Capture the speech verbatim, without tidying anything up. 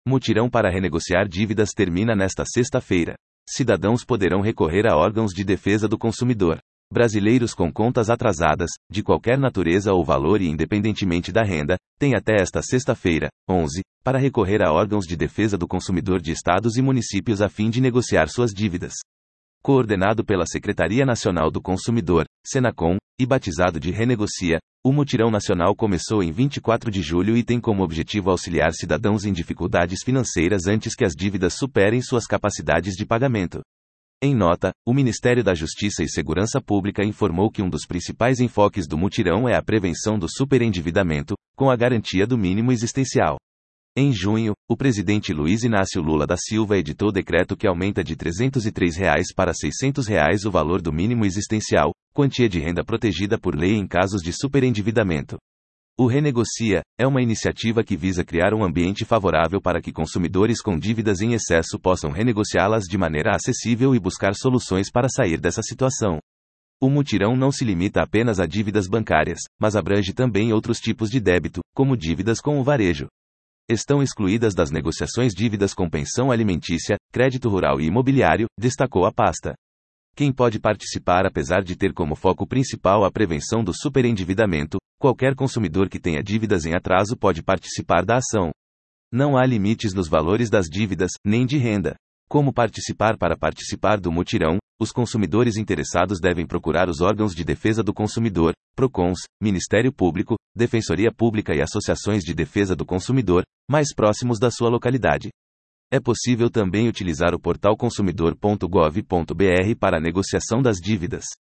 Mutirão para renegociar dívidas termina nesta sexta-feira. Cidadãos poderão recorrer a órgãos de defesa do consumidor. Brasileiros com contas atrasadas, de qualquer natureza ou valor e independentemente da renda, têm até esta sexta-feira, onze, para recorrer a órgãos de defesa do consumidor de estados e municípios a fim de negociar suas dívidas. Coordenado pela Secretaria Nacional do Consumidor, Senacom, e batizado de Renegocia, o Mutirão Nacional começou em vinte e quatro de julho e tem como objetivo auxiliar cidadãos em dificuldades financeiras antes que as dívidas superem suas capacidades de pagamento. Em nota, o Ministério da Justiça e Segurança Pública informou que um dos principais enfoques do mutirão é a prevenção do superendividamento, com a garantia do mínimo existencial. Em junho, o presidente Luiz Inácio Lula da Silva editou decreto que aumenta de trezentos e três reais para seiscentos reais o valor do mínimo existencial, quantia de renda protegida por lei em casos de superendividamento. O Renegocia é uma iniciativa que visa criar um ambiente favorável para que consumidores com dívidas em excesso possam renegociá-las de maneira acessível e buscar soluções para sair dessa situação. O mutirão não se limita apenas a dívidas bancárias, mas abrange também outros tipos de débito, como dívidas com o varejo. Estão excluídas das negociações dívidas com pensão alimentícia, crédito rural e imobiliário, destacou a pasta. Quem pode participar apesar de ter como foco principal a prevenção do superendividamento, qualquer consumidor que tenha dívidas em atraso pode participar da ação. Não há limites nos valores das dívidas, nem de renda. Como participar? Para participar do mutirão, os consumidores interessados devem procurar os órgãos de defesa do consumidor, PROCONs, Ministério Público, Defensoria Pública e associações de defesa do consumidor, mais próximos da sua localidade. É possível também utilizar o portal consumidor ponto gov ponto br para a negociação das dívidas.